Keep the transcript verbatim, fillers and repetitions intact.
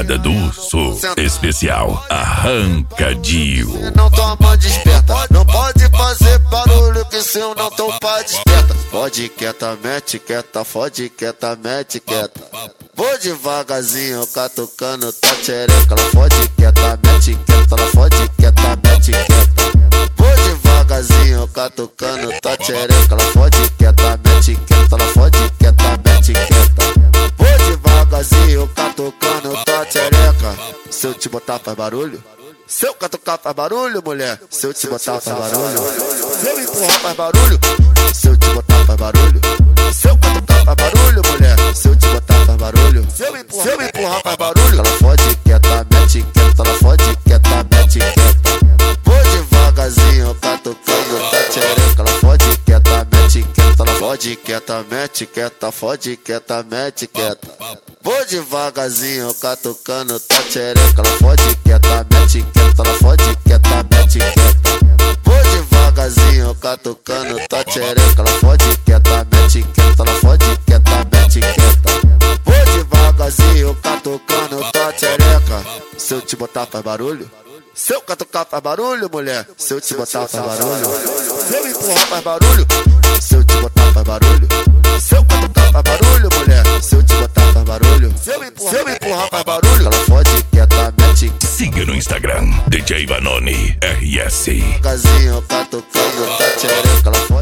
Morada do Sul, especial Arrancadinho. Não toma desperta, não pode fazer barulho que se eu não topar desperta. Fode quieta, mete quieta, fode quieta, mete quieta. Vou devagarzinho, catucando tua tchereca. Ela fode quieta, mete quieta, ela fode quieta, mete quieta. Vou devagarzinho, catucando tua tchereca. Ela fode quieta, mete quieta, ela fode quieta, mete quieta. Vou devagarzinho, catucando tua tchereca. Se eu te botar faz barulho? Se eu catucar faz barulho, mulher? Se eu te botar faz barulho? Se eu empurrar faz barulho? Se eu te botar faz barulho? Se eu catucar faz barulho, mulher? Se eu te botar faz barulho? Se eu empurrar, se eu empurrar faz barulho? Ela fode quieta, mete quieta, ela fode quieta, mete quieta. Vou devagarzinho, catucando tua tchereca. Ela fode quieta, mete quieta, ela fode quieta, mete quieta, fode quieta, mete quieta. Vou devagarzinho, catucando tua tchereca. Ela fode quieta, mete quieta, ela fode quieta, mete quieta. Vou devagarzinho, catucando tua tchereca. Ela fode quieta, mete quieta, ela fode quieta, mete quieta. Vou devagarzinho, catucando tua tchereca. Se eu te botar faz barulho? Se eu catucar faz barulho, mulher? Se eu te botar faz barulho? Se eu empurrar faz barulho? Se eu te botar faz barulho? Se eu catucar faz barulho, mulher? Se eu te botar faz barulho? Se eu empurrar, se eu empurrar faz barulho? Ela fode quieta, mete. Siga no Instagram, D J Vanoni R S. Casinho, catucando tua tchereca. Ela fode